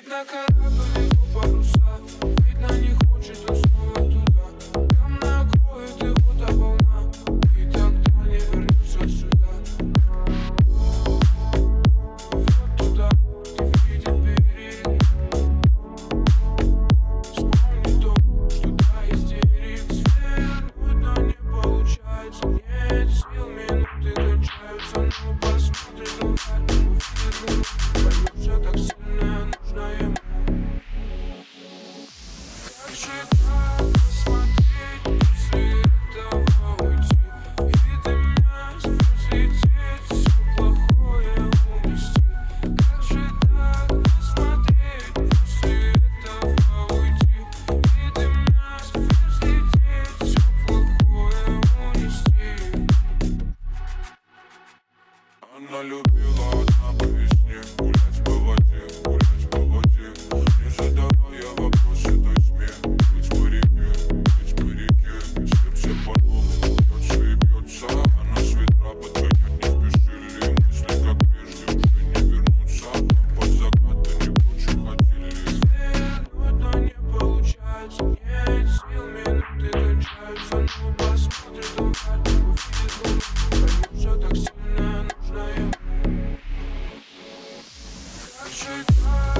На корабле его паруса, видно не хочет он снова туда. Там накроет его та волна, и тогда не вернется сюда. Вот туда, где видит берег. Вспомни то, что до истерик свернуть, но не получается. Нет сил, минуты кончаются, но посмотрит он так, увидит луну. Поймешь, так сильно нужна ему. Как же так посмотреть, после этого уйти? И ты меня взлететь, все плохое унести. Как же так посмотреть, после этого уйти? И ты меня взлететь, все плохое унести. Она любила одна по весне гулять по воде, гулять по воде. Не задавая вопросы той тьме. Быть по реке, сердце по-новому бьется и бьется. А нас ветра подгонять не спешили. Мысли как прежде уже не вернутся. Там под заката не прочь уходили. Свернуть, но не получается. Нет сил, минуты кончаются. Но посмотрит он так, увидит луну. Поймешь, так сильно нужна ему. Как же так?